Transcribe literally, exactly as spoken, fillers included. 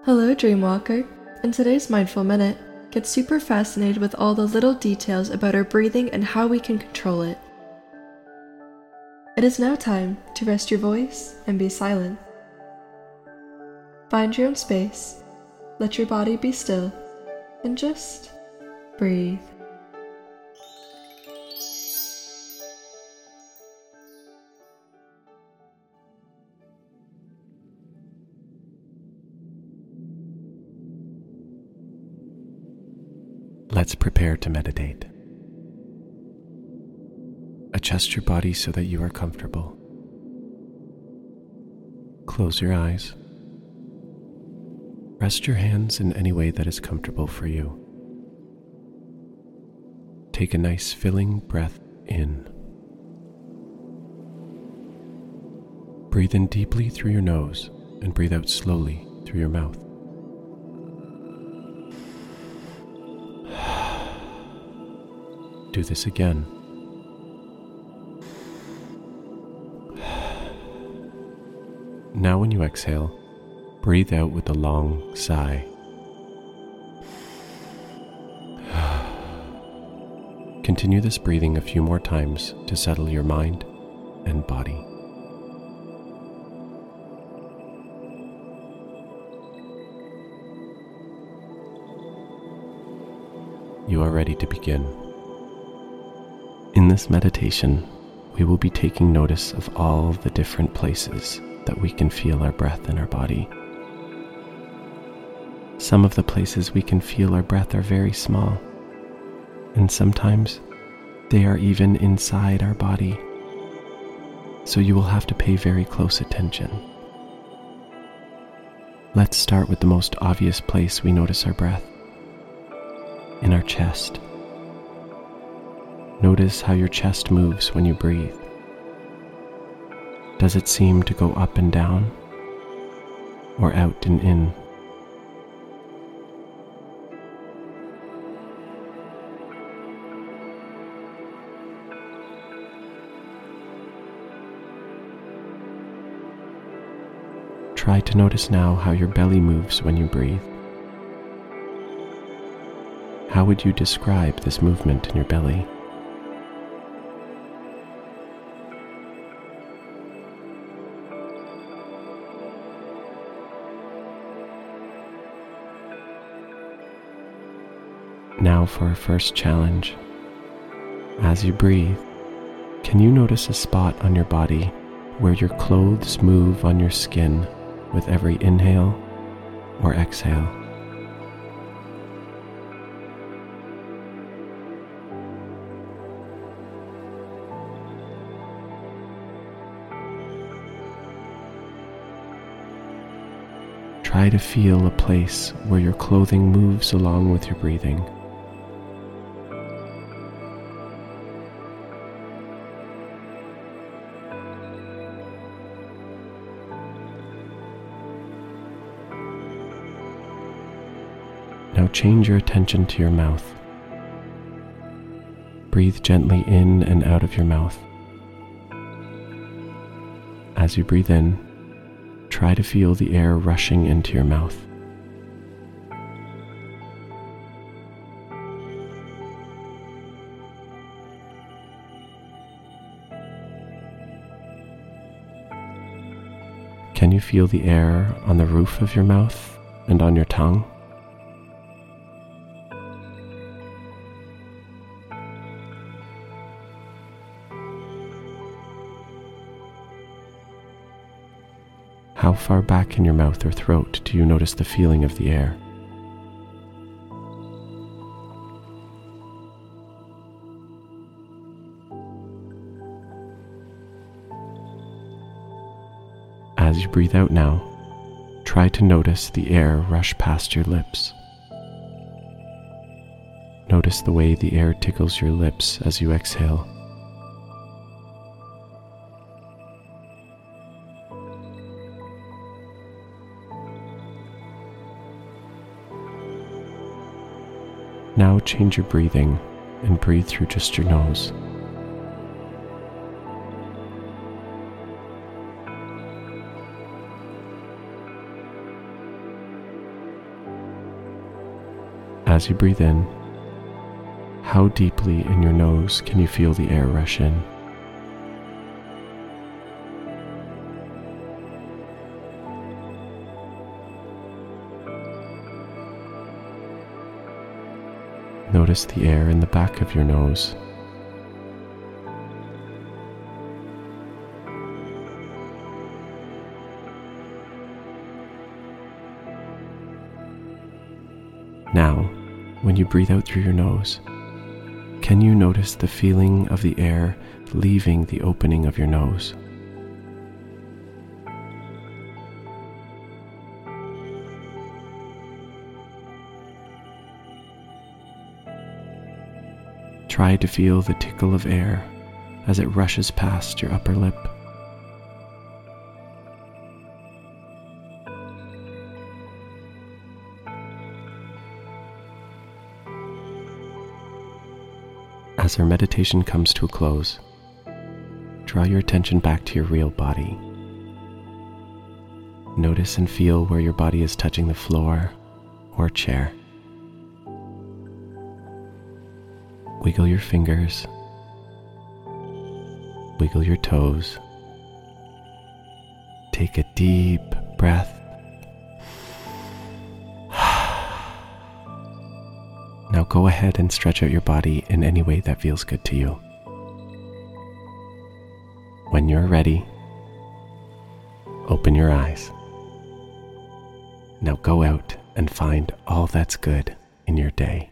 Hello, Dreamwalker. In today's Mindful Minute, get super fascinated with all the little details about our breathing and how we can control it. It is now time to rest your voice and be silent. Find your own space, let your body be still, and just breathe. Let's prepare to meditate. Adjust your body so that you are comfortable. Close your eyes. Rest your hands in any way that is comfortable for you. Take a nice filling breath in. Breathe in deeply through your nose and breathe out slowly through your mouth. Do this again. Now when you exhale, breathe out with a long sigh. Continue this breathing a few more times to settle your mind and body. You are ready to begin. In this meditation, we will be taking notice of all the different places that we can feel our breath in our body. Some of the places we can feel our breath are very small, and sometimes they are even inside our body, so you will have to pay very close attention. Let's start with the most obvious place we notice our breath, in our chest. Notice how your chest moves when you breathe. Does it seem to go up and down, or out and in? Try to notice now how your belly moves when you breathe. How would you describe this movement in your belly? Now for our first challenge. As you breathe, can you notice a spot on your body where your clothes move on your skin with every inhale or exhale? Try to feel a place where your clothing moves along with your breathing. Now change your attention to your mouth. Breathe gently in and out of your mouth. As you breathe in, try to feel the air rushing into your mouth. Can you feel the air on the roof of your mouth and on your tongue? How far back in your mouth or throat do you notice the feeling of the air? As you breathe out now, try to notice the air rush past your lips. Notice the way the air tickles your lips as you exhale. Now change your breathing and breathe through just your nose. As you breathe in, how deeply in your nose can you feel the air rush in? Notice the air in the back of your nose. Now, when you breathe out through your nose, can you notice the feeling of the air leaving the opening of your nose? Try to feel the tickle of air as it rushes past your upper lip. As our meditation comes to a close, draw your attention back to your real body. Notice and feel where your body is touching the floor or chair. Wiggle your fingers, wiggle your toes. Take a deep breath. Now go ahead and stretch out your body in any way that feels good to you. When you're ready, open your eyes. Now go out and find all that's good in your day.